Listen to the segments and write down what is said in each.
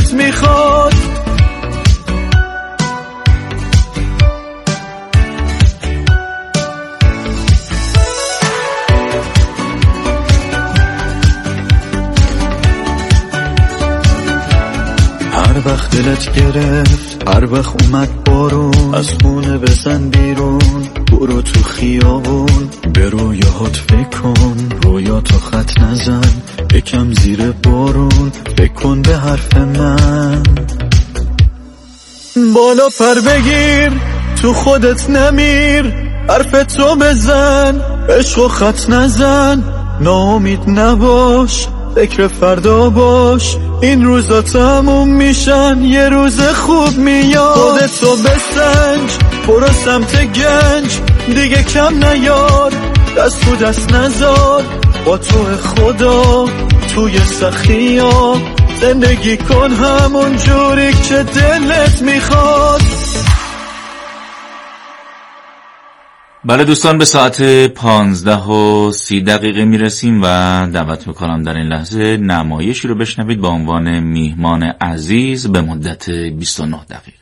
دلت میخواد. هر وقت دلت گرفت، هر وقت اومد بارون، از خونه بزن بیرون، برو تو خیابون، به رویاهات فکر کن، رویاتو خط نزن، یکم زیر بارون، فکر کن به حرف من. بالا پر بگیر، تو خودت نمیر، حرف تو بزن، عشقو خط نزن، ناامید نباش، فکر فردا باش، این روزا تموم میشن، یه روز خوب میاد. خودتو بسنج، برو سمت گنج، دیگه کم نیار، دست تو دست نزار، با تو خدا توی سختی ها زندگی کن همون جوری که دلت میخواد. بله دوستان، به ساعت 15:30 میرسیم و دعوت میکنم در این لحظه نمایشی رو بشنوید با عنوان میهمان عزیز به مدت 29 دقیقه.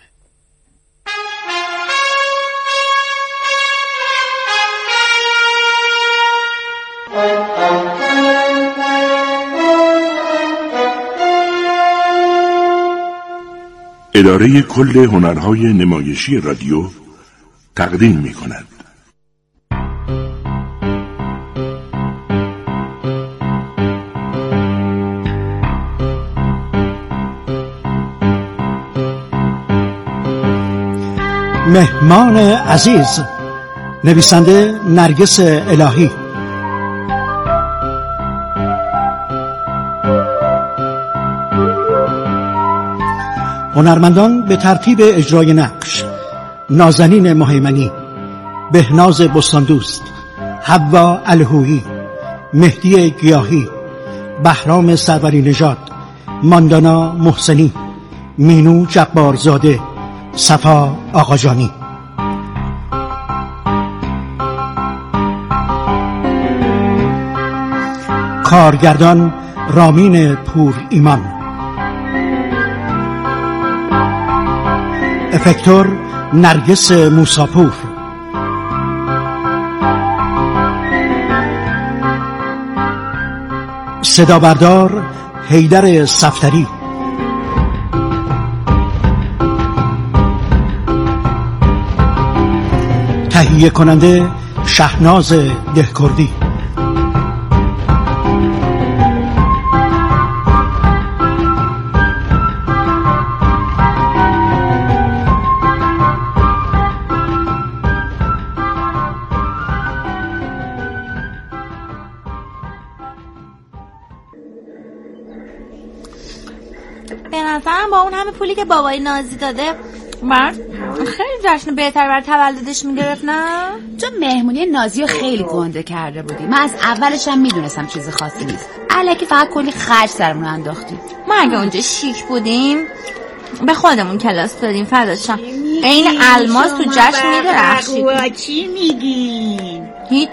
اداره کل هنرهای نمایشی رادیو تقدیم میکند. مهمان عزیز، نویسنده نرگس الهی، هنرمندان به ترتیب اجرای نقش: نازنین مهیمنی، بهناز بستاندوست، حوا الهویی، مهدی گیاهی، بهرام سروری نژاد، ماندانا محسنی، مینو جبارزاده، صفا آقاجانی. کارگردان رامین پور ایمان، افکتور نرگس موساپور، صدابردار حیدر صفتری، تهیه کننده شهناز دهکردی. به نظرم با اون همه پولی که بابای نازی داده مرد خیلی جشن بهتر برای تولدش میگرفت، نه؟ تو مهمونی نازی رو خیلی گنده کرده بودی. من از اولش هم میدونستم چیز خاصی نیست، الکی فقط کلی خرج سرمون انداختی. ما اگه اونجا شیک بودیم به خودمون کلاس دادیم فداشم. این الماس تو جشن میدرخشید. چی میگین؟ هیچ.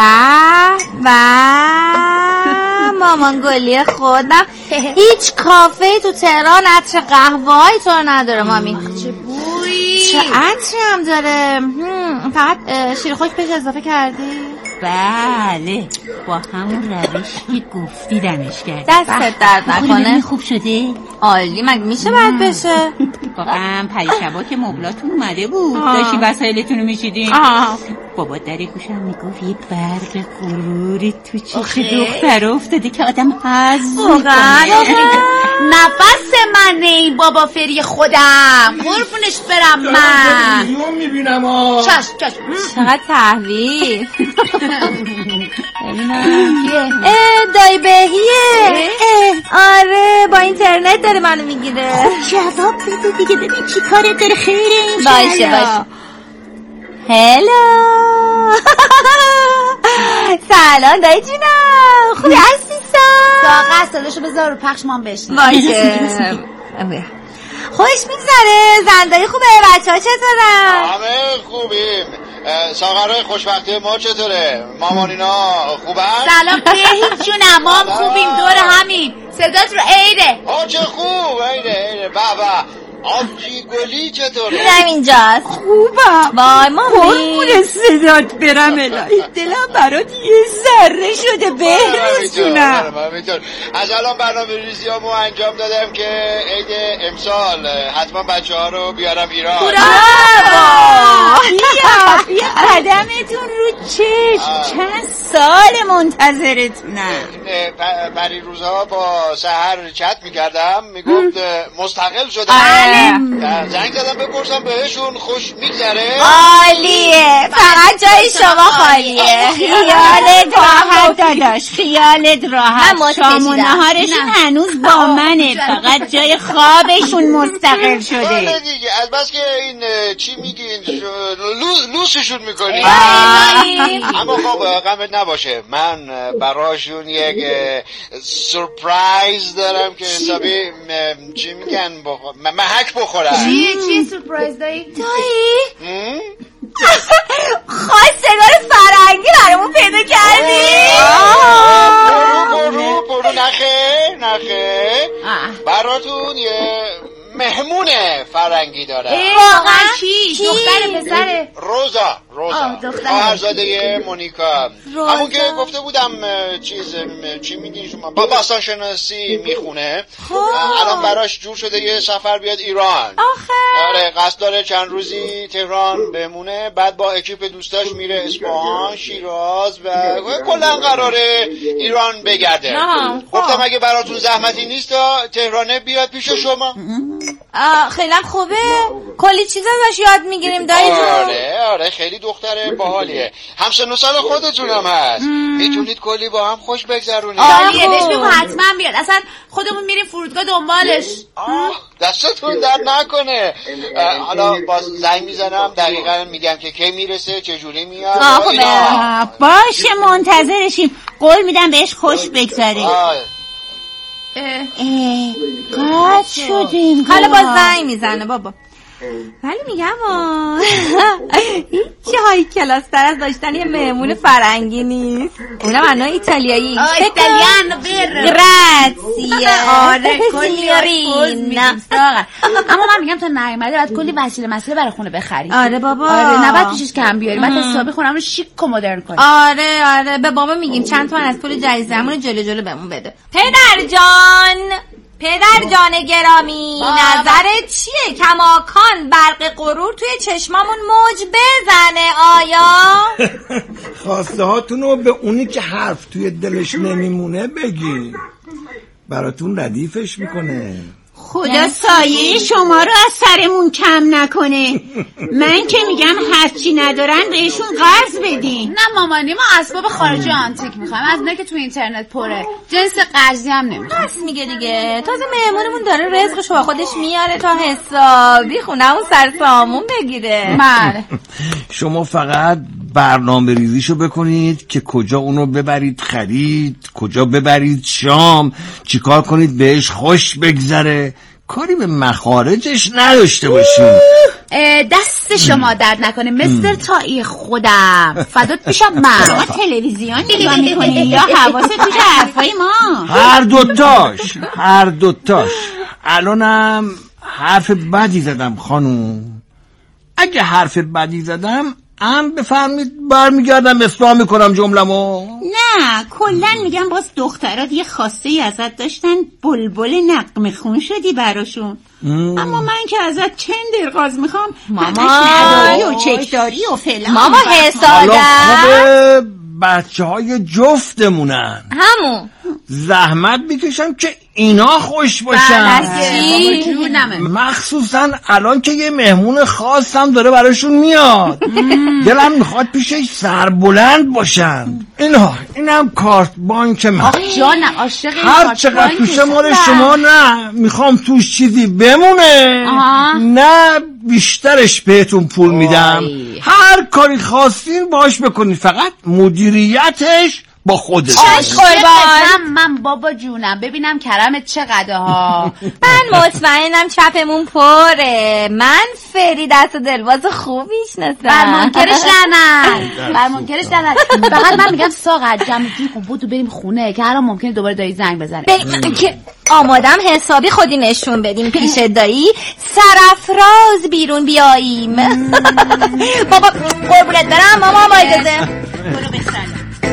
مامان گلی خودم هیچ کافه تو تهران عطر قهوه‌ای تو نداره مامی. چه بویی، چه عطری هم داره. فقط شیرخوک بهش اضافه کردی؟ بله، با همون روشی گفتی دمش کردی. دستت درد نکنه. خوب شده؟ عالی. مگه میشه بد بشه؟ واقعا پریشبا که مبلاتون اومده بود داشتی وسایلتون رو میشیدین، بابا در گوشم میگفت یه برق غروری تو چشم دختر افتاده که آدم حظ میکنه. نفس منه این بابا فری خودم، قربونش برم من. تلویزیون میبینم. چش چقدر تحویل. دایی بهیه. آره با اینترنت داره منو میگیره. جواب بده دیگه، ببین چی کارت داره. خیره این باشه. هلو. سلام دایی جونم، خوبی عزیزم؟ داغه صداشو بذار رو پخش من بشنم. باشه. خوش میگذره؟ زندایی خوبه؟ بچه ها چطورن؟ همه خوبیم. ساغرای خوشبختی ما چطوره؟ مامانینا خوبن؟ سلام بهیم جونم، ما خوبیم دور همین. صدات رو عیده. چه خوب. عیده آبجی گلی چطوره؟ اینم اینجاست. خوبم. وای مامی قربون صدات برم الهی، دلم برات یه ذره شده بهرسونم. از الان برنامه ریزی هامو انجام دادم که عید امسال حتما بچه ها رو بیارم ایران. بیا قدمتون رو چشم، چند سال منتظرتونم. پری روزها با سحر چت میکردم، میگفت مستقل شدم. زنگ زدم بپرسم بهشون خوش میگذره. عالیه، فقط جای شما خالیه. خیالت راحت داداش، خیالت راحت. شام و نهارشون هنوز با منه، فقط جای خوابشون مستقل شده. دیگه از بس که این چی میگین لوسشون میکنی. اما خب غمت نباشه، من براشون یک سورپرایز دارم که حسابی چی میگن محک بخورم. چی سورپرایز دایی؟ خواهد سگار فرنگی برامون پیدا کردی؟ برو نخه براتون یه مهمون فرنگی دارم. واقعا کی؟ دختر پسره؟ روزا خواهرزاده مونیکا، همون که گفته بودم چی میگین شما با باستان شناسی میخونه. الان براش جور شده یه سفر بیاد ایران. آره قصد داره چند روزی تهران بمونه، بعد با اکیپ دوستاش میره اصفهان، شیراز و کلا قراره ایران بگرده. گفتم اگه براتون زحمتی نیست تا تهرانه بیاد پیش شما. خیلی خوبه، کلی چیز ازش یاد میگیریم دایی جون. آره خیلی دختره باحالیه، همسن و سال خودتونم هست، میتونید کلی با هم خوش بگذرونید. عالیه، بهش بگو حتما بیاد، اصلا خودمون میریم فرودگاه دنبالش. دستتون در نکنه. حالا باز زنگ میزنم دقیقا میگم که کی میرسه، چجوری میاد. باشه منتظرشیم، قول میدم بهش خوش بگذاریم. قد شدیم. حالا باز زنگ میزنه بابا. ولی میگم هیچی های کلاس تر از داشتن یه مهمون فرنگی نیست، اونم انا ایتالیایی. ایتالیانو گراتسیه. آره کلی اما من میگم تا نیومده باید کلی وسیله مسئله برای خونه بخری. آره بابا، آره نباید پیشش کم بیاری، بعد حسابی خونم رو شیک و مدرن کنی. آره به بابا میگیم چند تومن از پول جریزمون جلو بهمون بده. پدر جان گرامی، نظرت چیه کماکان برق غرور توی چشمامون موج بزنه آیا؟ خواسته هاتون رو به اونی که حرف توی دلش نمیمونه بگی، براتون ردیفش میکنه. خدا سایه شما رو از سرمون کم نکنه. من که میگم هرچی ندارن بهشون قرض بدین. نه مامانی، ما اسباب خارجی آنتیک میخوایم، از اونایی که تو اینترنت پره، جنس قرضی هم نمیخوایم. بس میگه دیگه، تازه مهمونمون داره رزقشو با خودش میاره تا حسابی خونمون سر سامون بگیره. بله. شما فقط برنامه ریزیشو بکنید که کجا اونو ببرید خرید، کجا ببرید شام، چیکار کنید بهش خوش بگذره، کاری به مخارجش نداشته باشین. دست شما درد نکنه مستر تایی، خودم فدات پیشم. من تلویزیون نگاه میکنی یا حواست پیش حرفای ما؟ هر دوتاش. الانم حرف بدی زدم خانوم؟ اگه حرف بدی زدم بفرمید برمیگردم اصلاح میکنم جمله‌مو. نه کلا میگم باز دخترات یه خواسته ای ازت داشتن، بلبل نغمه خون شدی براشون. اما من که ازت چند درغاز میخوام، همش نداری و چکداری و فلان. ماما حسادت بچه‌های جفتمونن، همون زحمت میکشم که اینا خوش باشن، مخصوصا الان که یه مهمون خاص هم داره براشون میاد. دلم میخواد پیشش سربلند باشن. اینم کارت بانک من. آخ جانم عاشق این هر چقدر توشه مال شما، نه میخوام توش چیزی بمونه، نه بیشترش بهتون پول میدم. هر کاری خواستین باش بکنید، فقط مدیریتش با خودت. من بابا جونم ببینم کرمت چقدر ها. من مطمئنم چپمون پره. من فری دست و دلواز خوب میشناسم. برمانکرش لعنت. فقط من میگم ساغر جمعی کن بودو بریم خونه که الان ممکنه دوباره دایی زنگ بزنه. که آمادم حسابی خودی نشون بدیم پیش دایی سرافراز بیرون بیاییم. بابا قربونت برم ماما با اجازه. برو بسرم.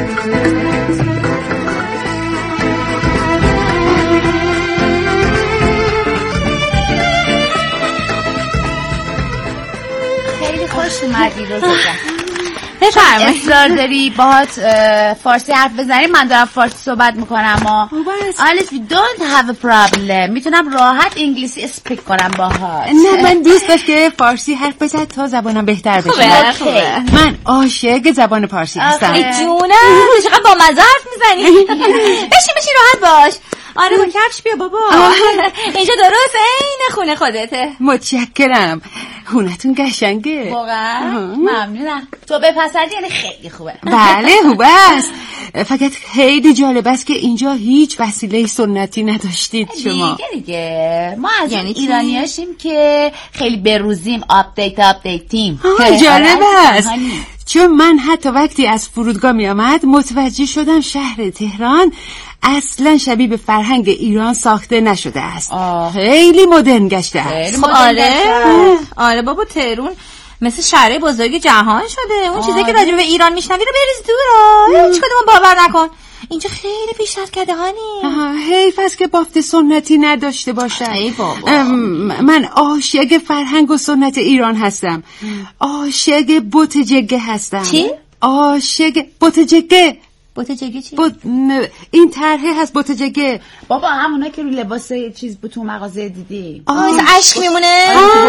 خیلی خوش اومدی روزا جان. بفرمایید. اصرار داری باهات فارسی حرف بزنیم؟ من دارم فارسی صحبت میکنم. Alice we don't have a problem. میتونم راحت انگلیسی اسپیک کنم باهات. نه من دوست داشت که فارسی حرف بزن تا زبانم بهتر بشه. خوبه. من عاشق زبان فارسی هستم. جونم چقدر با مزه حرف میزنی. بشین راحت باش. آره با کفش بیا بابا. اینجا درست عین خونه خودته. متشکرم. خونتون قشنگه. واقعا ممنونم. تو بپسندی یعنی خیلی خوبه. بله خوبه است. فقط خیلی جالب است که اینجا هیچ وسیله سنتی نداشتید شما. دیگه ما از یعنی ایرانیاشیم که خیلی بروزیم آپدیتیم. جالب است. چون من حتی وقتی از فرودگاه می آمد متوجه شدم شهر تهران اصلا شبیه به فرهنگ ایران ساخته نشده است. خیلی مدرن گشته است. آره بابا تهران مثل شهر بزرگ جهان شده. اون چیزی که راجع به ایران میشنوی رو بریز دور. هیچ کدوم باور نکن. اینجا خیلی پیشرفت کرده هانی. حیف است که بافت سنتی نداشته باشد. ای بابا. من عاشق فرهنگ و سنت ایران هستم. عاشق بت جگه هستم. چی؟ عاشق بت جگه. بت جگه چی؟ این طرحه هست بت جگه. بابا همونا که رو لباس چیز تو مغازه دیدی. اشک میمونه.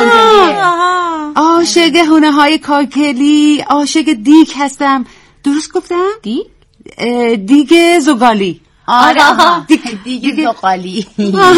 عاشق هونه های کاکلی. عاشق دیگ هستم. درست گفتم؟ دیگ زغالی. آره دیگه زغالی.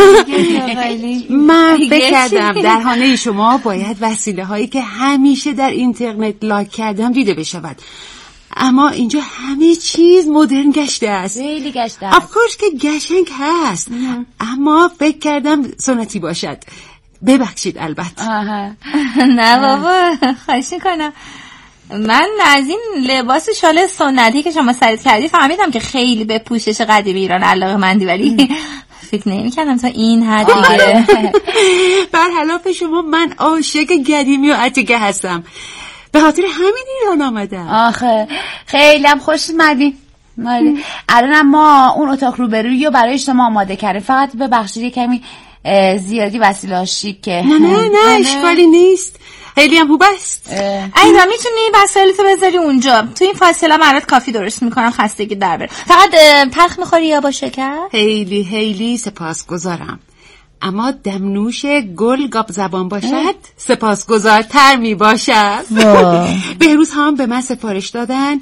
من فکر کردم در خانه شما باید وسیله هایی که همیشه در اینترنت لایک کردم دیده بشود، اما اینجا همه چیز مدرن گشته است. خیلی گشته است. افکورس که گشنگ هست اما فکر کردم سنتی باشد. ببخشید البته. نه بابا خواهش میکنم. من از این لباس شال سنتی که شما سرت کردی فهمیدم که خیلی به پوشش قدیمی ایران علاقه‌مندی، ولی فکر نمی‌کردم تا این حد دیگه. برخلاف شما من عاشق قدیمی و عتیقه هستم. به خاطر همین ایران آمدم. آخه خیلی هم خوش اومدین. الان ما اون اتاق روبرویی رو برای شما آماده کردیم. فقط ببخشید کمی زیادی وسیله شیکه. نه اشکالی نیست. خیلی هم خوب است. اینا میتونی وسایلتو بذاری اونجا. تو این فاصله برات کافی درست میکنم خستگی در بره. فقط تلخ میخوری یا با شکر؟ خیلی سپاسگزارم. اما دمنوش گل گاب زبان باشد سپاسگزارتر می باشد. بهروز هم به من سفارش دادن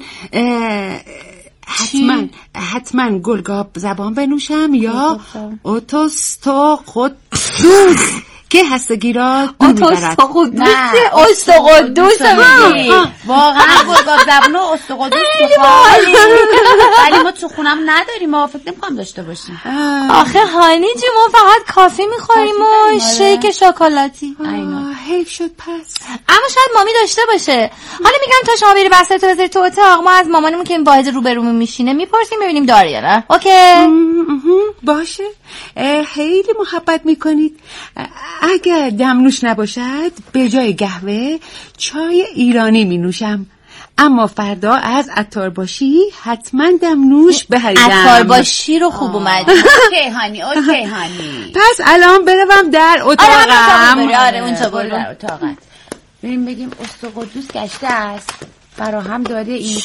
حتما گلگاب زبان بنوشم یا اتوستو خود دوست که هستگی را دور میبرد. استقدوس میگی واقعا گلگاب زبان و استقدوس ولی ما تو خونم نداریم. ما فکر نمی‌کنم داشته باشیم. آخه هانی جی ما فقط کافی میخوریم و شیک شکلاتی. حیف شد پس. اما شاید مامی داشته باشه. حالا میگم تا شما بری بسته تو بذاری تو اتاق، ما از مامانمون که این واحد روبرومون میشینه میپرسیم ببینیم داره یا نه. اوکی باشه. خیلی محبت میکنید. اگر دمنوش نباشد به جای قهوه چای ایرانی می نوشم. اما فردا از عطار باشی حتما دمنوش بخریدم. عطار باشی رو خوب اومدی. اوکی هانی. پس الان بروم در اتاقم. آره اونجا برو در اتاقت. بگیم استقدوس گشته است فراهم داده این.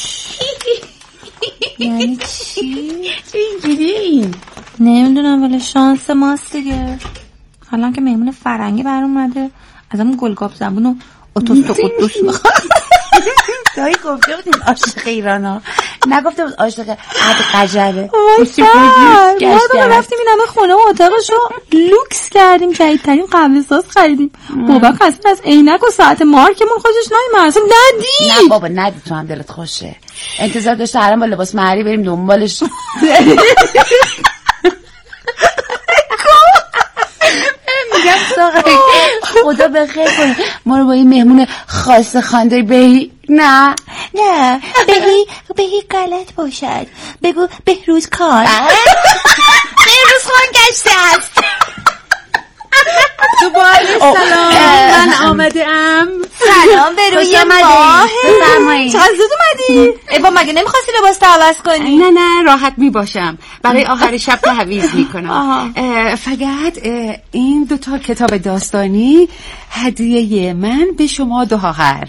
یعنی چی؟ چه اینجوری؟ نمیدونم ولی شانس ماست دیگه. حالا که مهمون فرنگی برام اومده ازمون گلگاب زبون و اتوست قدوس میخواد. دایی گفته بودیم عاشق ایران ها. نگفته بود عاشق قجره. ما رفتیم این همه خونه و اتاقشو لوکس کردیم، جدیدترین قهوه ساز خریدیم. بابا اصلا از عینک و ساعت مارکمون خوشش نمیاد. اصلا ندی. نه بابا ندی، تو هم دلت خوشه. انتظار داشته الان با لباس مهری بریم دنبالش. میگم ساقه خدا بخیر کنه ما رو با این مهمون خاص خانده بهی. نه بهی غلط باشد، بگو بهروز کار. بهروز خان گشته است. سلام، من آمده ام. سلام به روی ماه. بفرمایید. چقدر زود اومدی؟ با مگه نمیخواستی لباس عوض کنی؟ نه راحت میباشم، برای آخر شب تعویض میکنم. فقط این 2 کتاب داستانی هدیه من به شما 2 خواهر.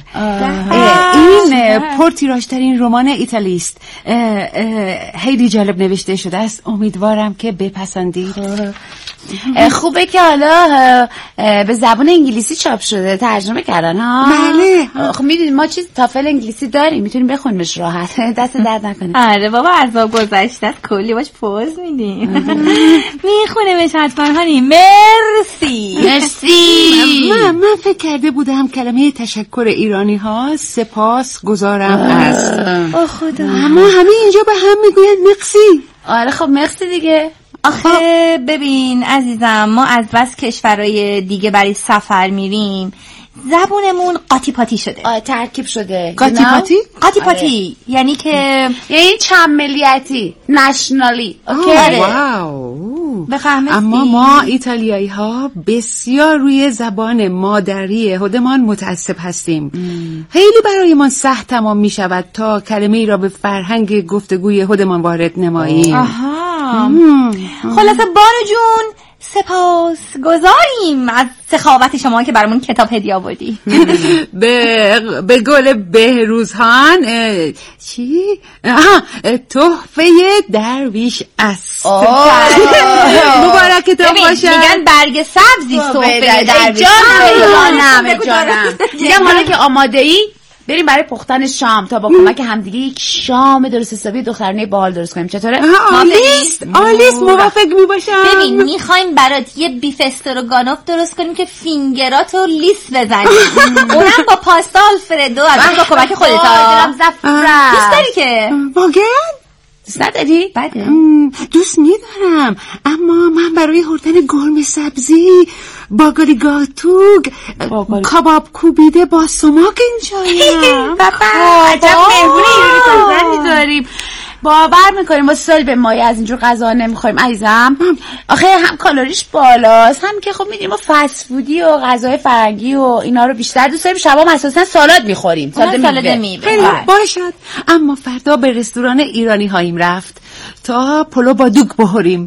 این پرتیراژترین رمان ایتالی است، خیلی جالب نوشته شده است، امیدوارم که بپسندید. خوبه که حالا به زبان انگلیسی چاپ شده، ترجمه کردن ها. بله. خب میدونید ما چیز تافل انگلیسی داریم، میتونیم بخونیمش راحت. دست درد نکنه. آره بابا عذاب گذشته کلی باش پوز میدیم. میخونیمش حتما هانی. مرسی. من فکر کرده بودم کلمه تشکر ایرانی ها سپاس گزارم است. خدا. اما همه اینجا به هم میگوین مرسی. آره خب مرسی دیگه. آخه ببین عزیزم، ما از بس کشورهای دیگه برای سفر میریم زبونمون قاطی پاتی شده. ترکیب شده. قاطی پاتی؟ قاطی پاتی یعنی که یعنی چند ملیتی، نشنالی. واو. اما ما ایتالیایی ها بسیار روی زبان مادری خودمان متعصب هستیم. خیلی برای ما سخت تمام می شود تا کلمه ای را به فرهنگ گفتگوی خودمان وارد نماییم. خلاصه بانو جون سپاس گذاریم از سخاوت شما که برامون کتاب هدیه آوردی. به قول بهروزخان چی؟ تحفه درویش است. مبارکتون باشه. میگن برگ سبزی تحفه درویش. جانم. میگم حالا که آماده ای بریم برای پختن شام تا با کمک همدیگه یک شام درست حسابی دخترانه باحال درست کنیم. چطوره؟ آلیست موافق میباشم. ببین میخوایم برات یه بیف استروگانوف درست کنیم که فینگراتو لیس بزنیم. اونم با پاستا آلفردو از با کمک خودت. دوست داری که؟ واقعا؟ دوست نداری؟ بده. دوست میدارم، اما من برای خوردن گرم سبزی باقالی گاتوگ کباب کوبیده با سماک اینجاییم. عجب مهمونی ایرانی داریم. باور میکنیم ما سال به مایه از اینجور غذا نمیخوریم عزیزم. آخه هم کالریش بالاست، هم که خب میدونیم ما فست فودی و غذای فرنگی و اینا رو بیشتر دوست داریم. شبام اساسا سالاد میخوریم. سالاد میوه. باشد، اما فردا به رستوران ایرانی هاییم رفت تا پلو با دوگ بخوریم.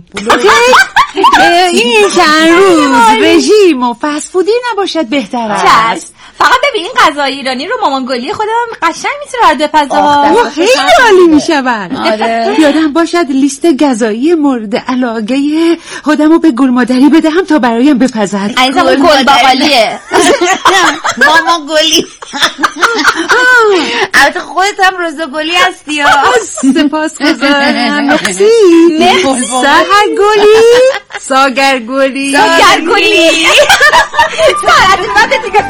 این چند روز رژیم و فست فودی نباشد بهتر است. فقط ببین این غذای ایرانی رو مامان گلی خودم قشنگ میتونه بپزه. خیلی عالی میشود. یادم باشد لیست غذایی مورد علاقه خودمو به گلمادری بدهم تا برایم بپزد. عزیزم گل باقالیه. مامان گلی. البته خودت هم روزا گلی هستی. سپاسگزارم. مرسی. سحر گلی، ساگر گلی. ساعت بعد دیگه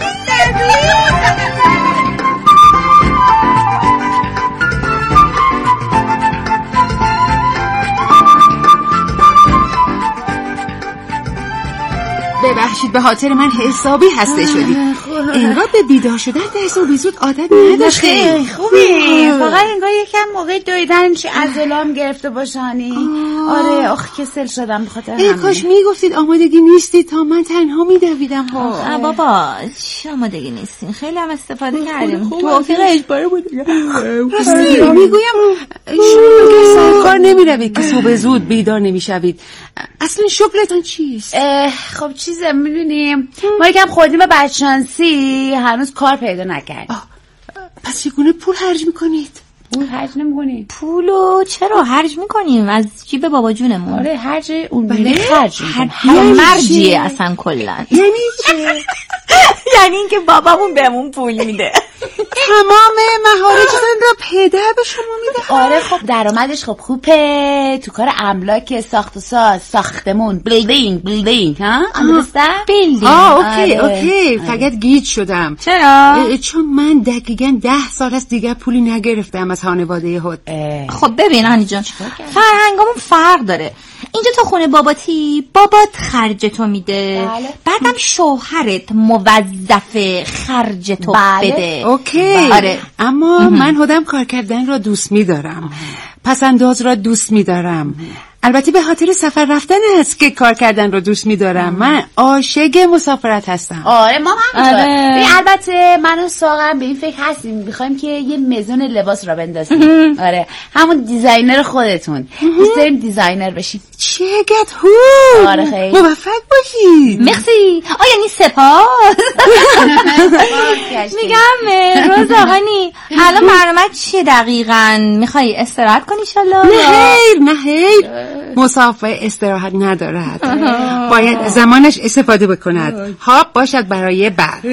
ببخشید به خاطر من حسابی هسته شدی. انگار به بیدار شدن دست و بیزود عادت نداشتی. خوبی فقط انگار یکم موقع دویدن میشه عضلام گرفته باشانی. آره آخ کسل شدم به خاطر همین. کاش میگفتید آمادگی نیستی تا من تنها میدویدم. بابا چی آمادگی نیستین؟ خیلی هم استفاده کردیم. توافق اجباری بود. راستی میگویم شما سرکار نمیروید که صبح زود بیدار نمیشوید. اصلا شغلتون چیست؟ خب چیزه میدونیم ما یکم خوردیم به بدشانسی هنوز کار پیدا نکردیم. پس چگونه پول خرج میکنید؟ پول خرج نمیکنیم. پولو چرا خرج میکنیم؟ از جیب بابا جونمون. آره هرج اون میره خرج میکنیم. مرجیه اصلا کلا. یعنی چه؟ یعنی اینکه بابامون بهمون پول میده. تمام مهارتتون رو پدر به شما میده. آره خب درآمدش خب خوبه، تو کار املاک، ساخت و ساز، ساختمون، بیلدینگ ها؟ understand؟ بیلدینگ. اوکی فقط گیج شدم. چرا؟ چون من دقیقاً 10 سال است دیگه پولی نگرفتم از خانواده خود. خب ببین هانی جان، فرهنگامون فرق داره. اینجا تو خونه بابات خرجتو میده، بعدم شوهرت موظف خرجتو بده. اوکی. آره. اما من خودم کار کردن را دوست میدارم، پسنداز را دوست میدارم. البته به خاطر سفر رفتن هست که کار کردن رو دوست میدارم. من عاشق مسافرت هستم. آره ما هم البته من و ساقم به این فکر هستیم میخوایم که یه مزون لباس را بندازیم. آره همون دیزاینر خودتون. دوست داریم دیزاینر بشیم. چقدر خوب. آره خیلی موفق باشید. مرسی. یعنی سپاس. میگم روز هانی الان برنامه چیه دقیقاً؟ میخوای استراحت کنی انشالله؟ نه مسافر استراحت ندارد. باید زمانش استفاده بکند. ها باشد برای بعد.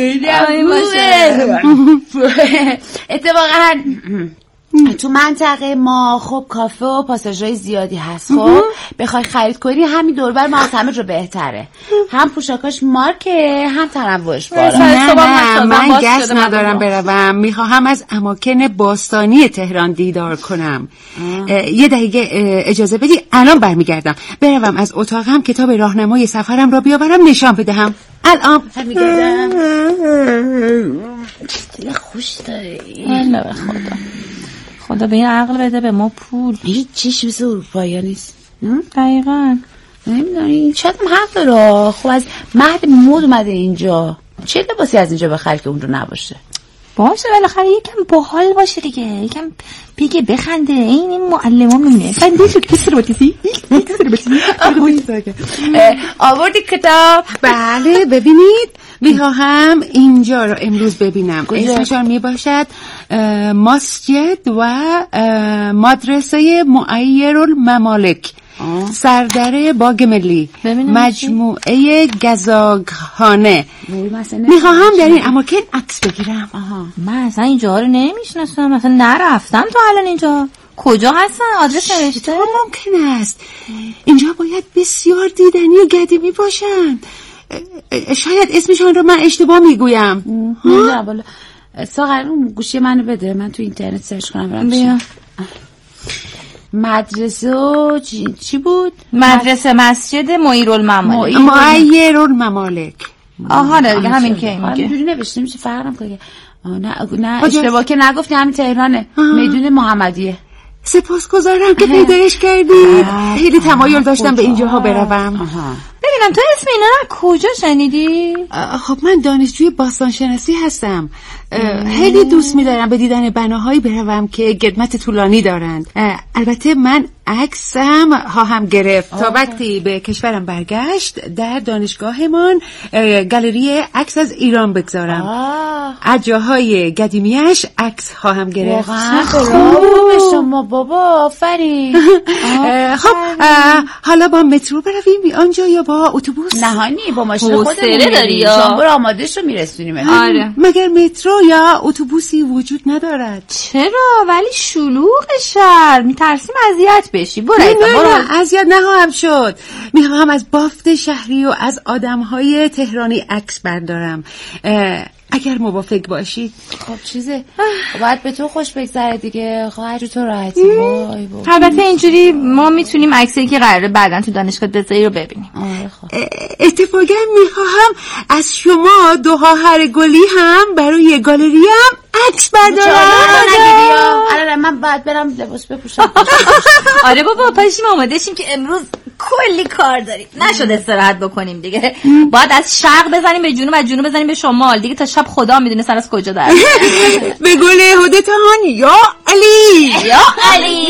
اتفاقا تو منطقه ما خب کافه و پاساژهای زیادی هست. خب بخوای خرید کنی همین دوربر ما از همه جو بهتره. هم پوشاکاش مارکه هم تنوعش بالا. نه من گس ندارم بروم. میخواهم از اماکن باستانی تهران دیدار کنم. یه دقیقه اجازه بدی الان برمیگردم. بروم از اتاقم کتاب راهنمای سفرم را بیاورم نشان بدهم. الان برمیگردم. دل خوش داری. خدا به این عقل بده به ما پول. هیچ چیش مثل اروپایی ها نیست. دقیقا نمیدونی شاید هم حق داره. خب از مهد مود اومده اینجا، چه لباسی از اینجا بخری که اون رو نباشه؟ باشه بالاخره یکم باحال باشه دیگه، یکم بگه بخنده. این معلم ها میمونه خنده شد کسی رو باتیسی آوردی کتاب؟ بله ببینید میخواهم اینجا رو امروز ببینم. اسمشان میباشد مسجد و مدرسه معیرالممالک، سردر باغ ملی، مجموعه گزاگخانه. میخواهم در این اماکن عکس بگیرم. من اصلا اینجا رو نمیشناسم، مثلا نرفتم تو الان. اینجا کجا هستن؟ آدرس نوشته؟ ممکن است اینجا باید بسیار دیدنی و قدیمی باشند. شاید اسمشان رو من اشتباه میگویم. نه بالا ساغر اون گوشی منو بده، من تو اینترنت سرچ کنم. بیا. مدرسه چی بود؟ مدرسه مسجد معیرالممالک. معیرالممالک. آها دیگه همین که میگه. اینجوری نوشته میشه فرقم کنه. نه اشتباه که نگفتی، همین تهرانه، میدون محمدیه. سپاسگزارم که پیدایش کردی. خیلی تمایل داشتم به اینجاها بروم. ببینم تو اسم اینا رو کجا شنیدی؟ خب من دانشجوی باستانشناسی هستم. خیلی دوست می‌دارم به دیدن بناهایی بروم که قدمت طولانی دارند. البته من عکسم خواهم گرفت تا وقتی به کشورم برگشت در دانشگاهمان گالری عکس از ایران بگذارم. از جاهای قدیمیش عکس خواهم گرفت. خوب شما بابا، آفرین. خب حالا با مترو برویم آنجا یا با اتوبوس؟ نهانی با ماشین خودمون داری شما آماده شو میرسونیم. آره. مگر مترو یا اتوبوسی وجود ندارد؟ چرا؟ ولی شلوغ شهر، میترسیم اذیت بشی. برو اذیت نخواهم شد. میخواهم از بافت شهری و از آدمهای تهرانی عکس بردارم. اگر موافق باشید. خب چیزه باید به تو خوش بگذره دیگه. خواهر تو راحتی. البته اینجوری ما میتونیم عکسی که قراره بعداً تو دانشگاه بذاری رو ببینیم. اتفاقا میخواهم از شما دو خواهر گلی هم برای گالریم عکس بردارم. الان من باید برم لباس بپوشم. آره بابا پاشیم آماده شیم که امروز کلی کار داریم. نشد استراحت بکنیم دیگه. باید از شرق بزنیم به جنوب، از جنوب بزنیم به شمال دیگه، تا شب خدا میدونه سر از کجا در به گل هدتان یا علی یا علی.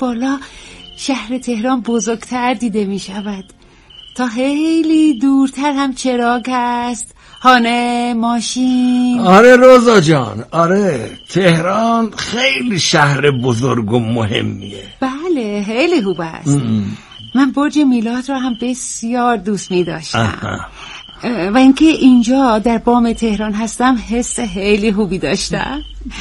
بالا شهر تهران بزرگتر دیده می شود. تا خیلی دورتر هم چراغ هست، خانه، ماشین. آره روزا جان، آره تهران خیلی شهر بزرگ و مهمیه. بله خیلی خوب است. من برج میلاد را هم بسیار دوست می داشتم و اینکه اینجا در بام تهران هستم حس خیلی خوبی داشتم.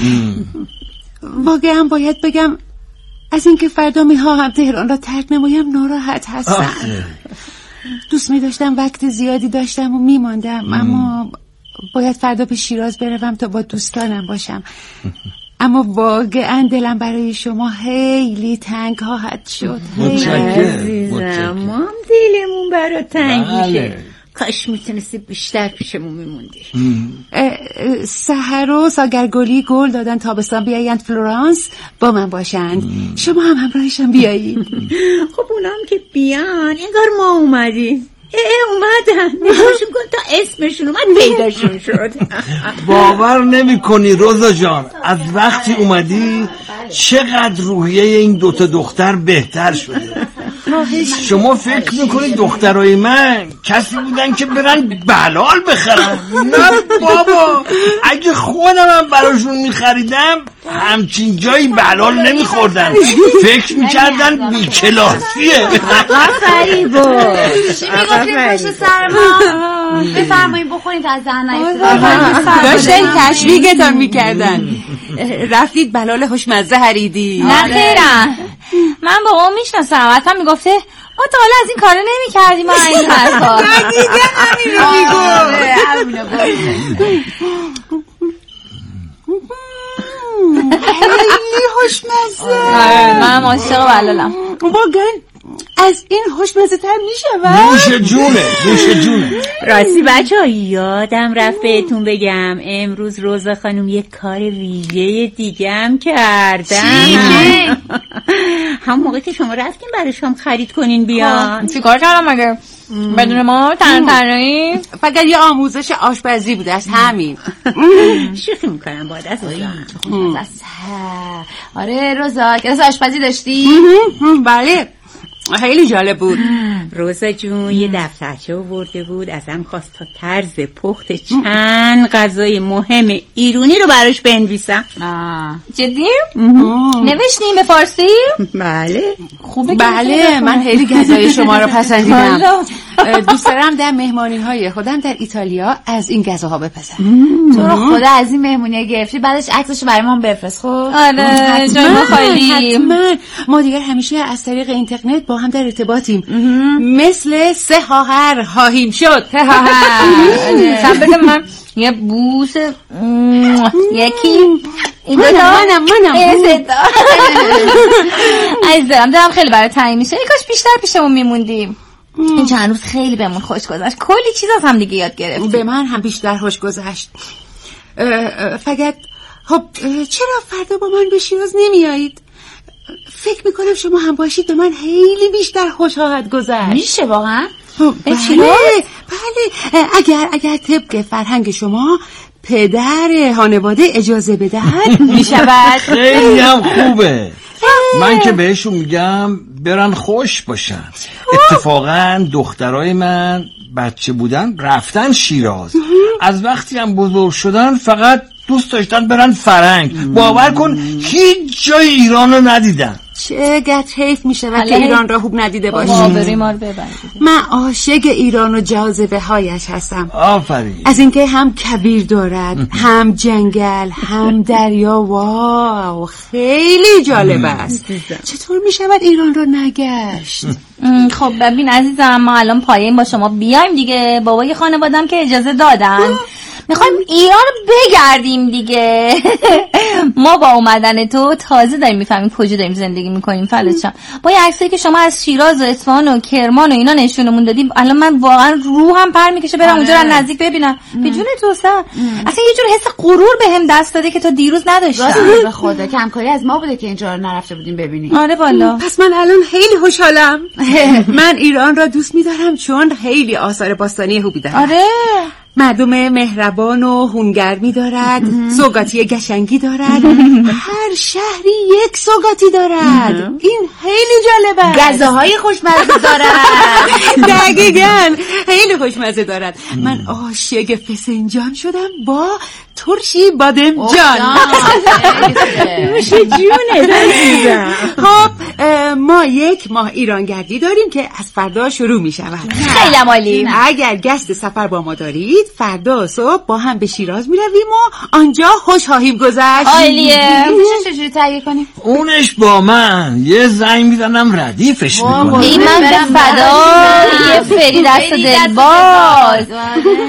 واقعا باید بگم از اینکه فردا میخواهم تهران را ترک نمایم ناراحت هستم. دوست می داشتم وقت زیادی داشتم و میماندم، اما باید فردا به شیراز بروم تا با دوستانم باشم. اما واقعا دلم برای شما خیلی تنگ خواهد شد. عزیزم ما هم دلمون برای تنگ میشه. کاش میتونستی بیشتر پیشمون میموندی. سحر و ساگرگلی گل دادن تابستان بیایند فلورانس با من باشند. شما هم همراهشان بیایید. خب اونام که بیان انگار ما اومدیم. اومدن نگاهشون کن تا اسمشون اومد پیداشون شد. باور نمی کنی روزا جان، از وقتی اومدی چقدر روحیه این دوتا دختر بهتر شده. شما فکر میکنید دخترای من کسی بودن که برن بلال بخرن؟ نه بابا، اگه خودم هم براشون میخریدم همچین جایی بلال نمیخوردن، فکر میکردن بیکلاسیه. آفرین بود. چی میگفتیم پشت سر ما؟ بفرمایید بخونید از ذهن داشتن تشویقتان میکردن. رفتید بلال خوشمزه خریدی؟ نه خیرم، من با اون میشناسم، حتما میگفته ما تا حالا از این کارا نمی کردیم. ما این حرفا دقیقا همین رو خیلی خوشمزه. من عاشق بلالم واقعا. از این خوشمزه تر میشود؟ نوش جونه. راستی بچه‌ها یادم رفت بهتون بگم امروز روزا خانم یک کار ویژه دیگه هم کردن. هم موقع که شما رفتین براشون خرید کنین بیان. چی کار کردم مگه؟ بدون ما تنهایی؟ فقط یه آموزش آشپزی بوده است همین. شوخی میکنم با دست. آره روزا کلاس آشپزی داشتی؟ بله خیلی جالب بود. روزا جون یه دفترچه آورده بود، ازم خواست تا طرز پخت چند غذای مهم ایرانی رو براش بنویسم. جدی؟ نوشتیم به فارسی؟ بله خوبه. بله من خیلی غذای شما رو پسندیدم. دوست دارم در مهمانی‌های خودم در ایتالیا از این غذاها بپزم. تو رو خدا از این مهمونی گرفتی بعدش عکسشو برای ما بفرست. خب آره جای ما خالی. ما دیگر همیشه از طریق اینترنت با هم در ارتباطیم، مثل 3 خواهر خواهیم شد. سب بده من یه بوس یکی این منم عزیزم دارم خیلی برای تعیین میشه. کاش بیشتر پیشمون میموندیم. این چند روز خیلی بهمون خوش گذشت، کلی چیز از هم دیگه یاد گرفتیم. به من هم بیشتر خوش گذشت. فقط خب چرا فردا با من به شیراز نمیایید؟ فکر میکنم شما هم باشید به من خیلی بیشتر خوش خواهد گذشت. میشه واقعا؟ بله اگر طبق فرهنگ شما پدر خانواده اجازه بدهد میشود. خیلی هم خوبه. من که بهشون میگم برن خوش باشن. اتفاقا دخترای من بچه بودن رفتن شیراز، از وقتی هم بزرگ شدن فقط دوست داشتن برن فرنگ. باور کن هیچ جای ایران رو ندیدن. چقدر حیف میشه که ایران را خوب ندیده باشی. من عاشق ایران و جاذبه هایش هستم. آفرین. از اینکه هم کویر دارد، هم جنگل، هم دریا. واو خیلی جالب است. چطور میشود ایران را نگشت؟ خب ببین عزیزم، ما الان پایین با شما بیایم دیگه. بابای خانوادم که اجازه دادن میخوایم ایران رو بگردیم دیگه. ما با اومدن تو تازه داریم میفهمیم کجا داریم زندگی میکنیم. فلچم با یه عکسایی که شما از شیراز و اصفهان و کرمان و اینا نشونمون دادیم، الان من واقعا روحم پر میکشه برم اونجا رو نزدیک ببینم. بدون تو اصلا یه جور حس غرور بهم دست داده که تا دیروز نداشتم. به خدا کمکاری از ما بوده که اینجا رو نرفته بودیم ببینیم. آره والا. پس من الان خیلی خوشحالم. من ایران را دوست میدارم چون خیلی آثار باستانی خوبی داره. آره مردم مهربان و هونگرمی دارد، سوگاتی گشنگی دارد، هر شهری یک سوگاتی دارد. این خیلی جالب است. غذاهای خوشمزه دارد. دقیقاً خیلی خوشمزه دارد. من عاشق فسنجان شدم با ترشی بادمجان. نوش جونه. خب ما یک ماه ایرانگردی داریم که از فردا شروع می شود. خیلی عالی. اگر قصد سفر با ما دارید فردا صبح با هم به شیراز می رویم و آنجا خوش خواهیم گذشت. عالیه. چجوری تهیه کنیم؟ اونش با من یه زنگ میزنم ردیفش میکنم. ای من به فدا یه فری دست و دلباز.